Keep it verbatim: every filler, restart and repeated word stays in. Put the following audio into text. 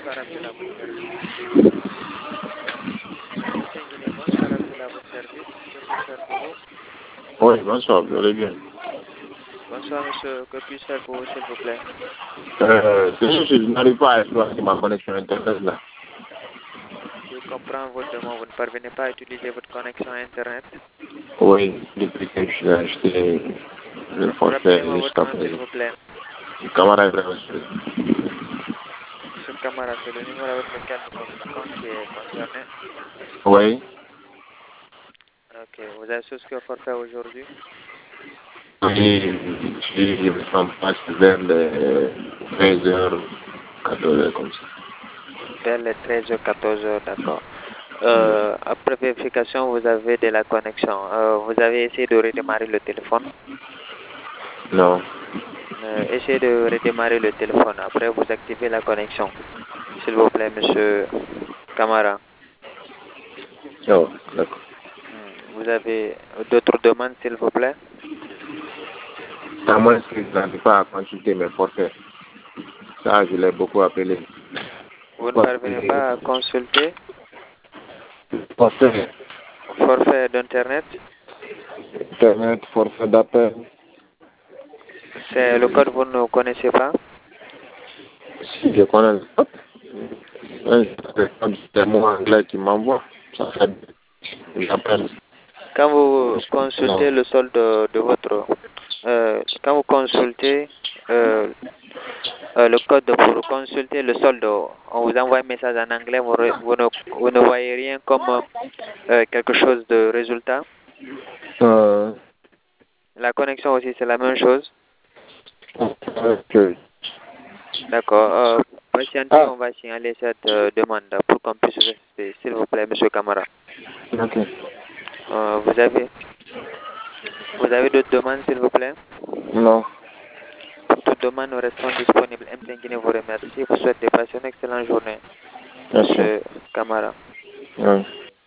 bonsoir Abdullah, votre service. Bienvenue, bonsoir Abdullah, votre service. Que puis-je faire pour vous? Oui, bonsoir, vous allez bien. Bonsoir monsieur, que puis-je faire pour vous s'il vous plaît? Euh, c'est juste que je n'arrive pas à exploiter ma connexion Internet là. Je comprends votre demande, vous ne parvenez pas à utiliser votre connexion Internet. Oui, depuis que j'ai acheté le forfait Rappelez-moi votre jusqu'à nom s'il présent. vous plaît. Camarade Ibrahim. Monsieur Camara, c'est le numéro avec lequel nous communiquons qui est concerné. Oui. Ok, vous avez souscrit au forfait aujourd'hui? Oui, je me sens pas vers les treize heures, quatorze heures comme ça. Vers les treize heures, quatorze heures, d'accord. Euh, après vérification, vous avez de la connexion. Euh, vous avez essayé de redémarrer le téléphone? Non. Euh, essayez de redémarrer le téléphone. Après, vous activez la connexion. S'il vous plaît, monsieur Camara. Oh, d'accord. Vous avez d'autres demandes, s'il vous plaît? À moins que je n'arrive pas à consulter mes forfaits. Ça, je l'ai beaucoup appelé. Vous ne parvenez pas à consulter Forfait. forfait d'Internet? Internet, forfait d'appel. C'est le code que vous ne connaissez pas? Si je connais le code. C'est moi anglais qui m'envoie. Ça fait j'appelle. Quand vous consultez le solde de, de votre... Euh, quand vous consultez euh, euh, le code pour consulter le solde, on vous envoie un message en anglais, vous, vous, ne, vous ne voyez rien comme euh, quelque chose de résultat. Euh, La connexion aussi, c'est la même chose. okay. D'accord. Euh, patientez, Ah. on va signaler cette euh, demande pour qu'on puisse rester, s'il vous plaît, monsieur Camara. Ok. Euh, vous avez, vous avez d'autres demandes, s'il vous plaît? Non. Pour toute demande, nous restons disponibles. M cinq Guinée vous remercie. Vous souhaite de passer une excellente journée, Merci. monsieur Camara. Oui.